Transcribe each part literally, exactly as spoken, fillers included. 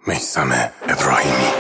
میثم ابراهیمی.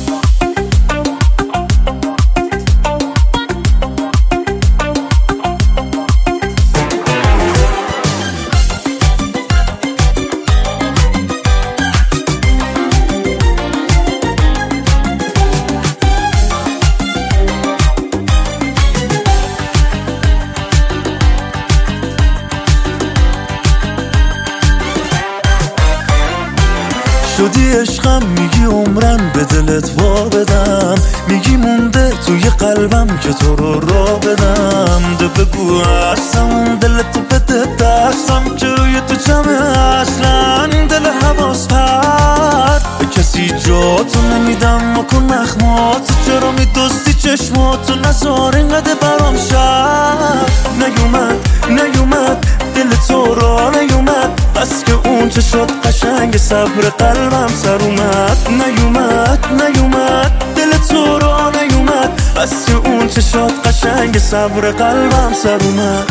شدی عشقم، میگی عمرن به دلت وا بدم، میگی مونده توی قلبم که تو رو را بدم. ده بگو هستم دلت بده دستم که روی تو جمعه اصلا دل حواس پر به کسی جاتو نمیدم و کن نخمات. چرا میدوستی چشماتو نزار اینقدر برام شد نیومد نیومد دل تو را نیومد، بس که اون چه شد قشنگ صبر قلبم سر اومد. نیومد نیومد دل تو را نیومد، بس که اون چه شد قشنگ صبر قلبم سر اومد.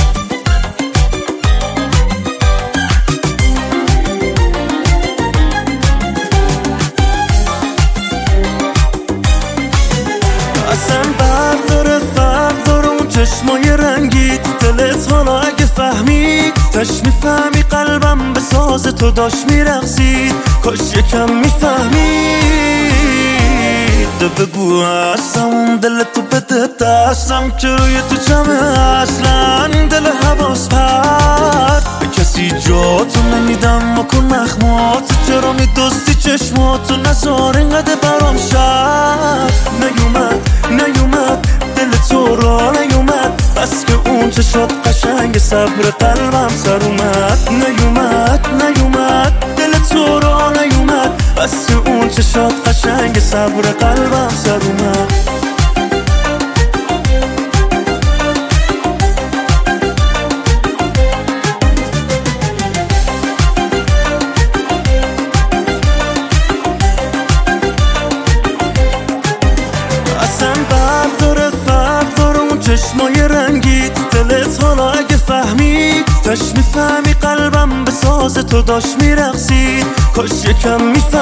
اصلا برق داره فرق داره اون چشمای رنگی دلت، حالا اگه فهمید تش میفهمی قلبم به ساز تو داشت میرقصید. کاش یکم میفهمید. ده بگو هستم دلتو بده دستم که روی تو جمعه اصلا دل حواس پر به کسی جاتو نمیدم و کن نخمات. چرا میدوستی چشماتو نزار اینقدر برام شد نیومد نیومد دل تو را نیومد، بس که اون چه شد قشنگ صبر قلبم سر اومد. نیومد نیومد دل تو را نیومد، بس که اون چه شد قشنگ صبر قلبم سر اومد. اصلا برق داره فرق داره اون چشمای رنگی دلت، حالا اگه فهمید تش میفهمی قلبم به ساز تو داشت میرقصید. کاش یکم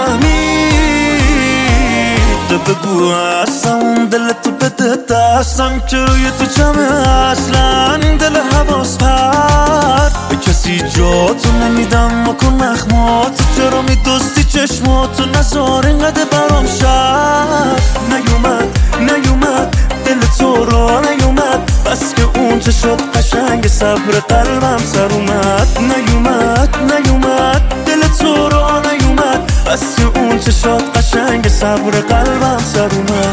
میفهمید. ده بگو هستم دلتو بده دستم که روی تو جمعه اصلا دل حواس پر به کسی جاتو نمیدم و کن نخمات. چرا میدوستی چشماتو نزار اینقدر برام شد نیومد نیومد دل تو را نیومد، بس که اون چه شد قشنگ صبر قلبم سر اومد. نیومد نیومد دل تو را نیومد، بس که اون چه شد قشنگ صبر قلبم سر اومد.